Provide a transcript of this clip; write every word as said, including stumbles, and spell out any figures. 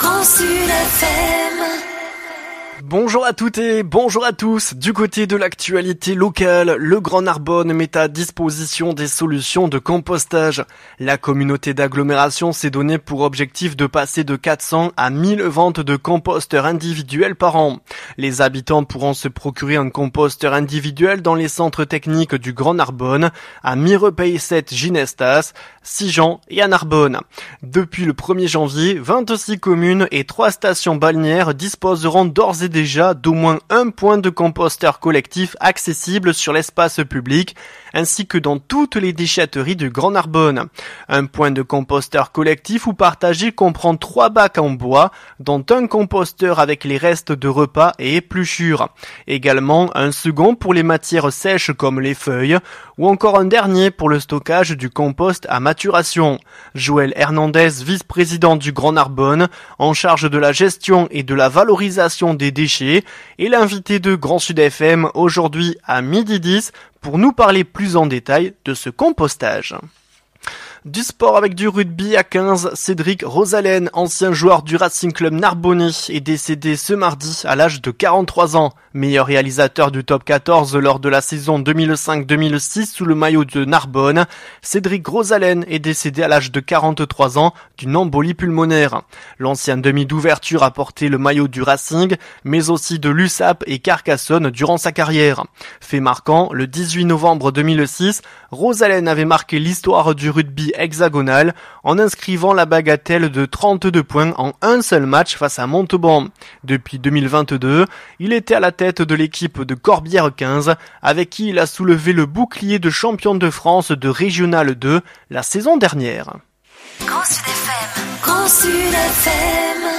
Grand Sud F M. Bonjour à toutes et bonjour à tous. Du côté de l'actualité locale, le Grand Narbonne met à disposition des solutions de compostage. La communauté d'agglomération s'est donnée pour objectif de passer de quatre cents à mille ventes de composteurs individuels par an. Les habitants pourront se procurer un composteur individuel dans les centres techniques du Grand Narbonne, à Mirepeil-sept Ginestas, Sigean et à Narbonne. Depuis le premier janvier, vingt-six communes et trois stations balnéaires disposeront d'ores et déjà d'au moins un point de composteur collectif accessible sur l'espace public, ainsi que dans toutes les déchetteries du Grand Narbonne. Un point de composteur collectif ou partagé comprend trois bacs en bois, dont un composteur avec les restes de repas et épluchures. Également un second pour les matières sèches comme les feuilles, ou encore un dernier pour le stockage du compost à maturation. Joël Hernandez, vice-président du Grand Narbonne, en charge de la gestion et de la valorisation des déchets, est l'invité de Grand Sud F M aujourd'hui à midi dix pour nous parler plus en détail de ce compostage. Du sport avec du rugby à quinze, Cédric Rosalène, ancien joueur du Racing Club Narbonnais, est décédé ce mardi à l'âge de quarante-trois ans. Meilleur réalisateur du top quatorze lors de la saison deux mille cinq deux mille six sous le maillot de Narbonne, Cédric Rosalène est décédé à l'âge de quarante-trois ans d'une embolie pulmonaire. L'ancien demi d'ouverture a porté le maillot du Racing, mais aussi de l'U S A P et Carcassonne durant sa carrière. Fait marquant, le dix-huit novembre deux mille six, Rosalène avait marqué l'histoire du rugby hexagonal en inscrivant la bagatelle de trente-deux points en un seul match face à Montauban. Depuis deux mille vingt-deux, il était à la tête de l'équipe de Corbière quinze, avec qui il a soulevé le bouclier de champion de France de Régional deux la saison dernière. Grand Sud F M. Grand Sud F M.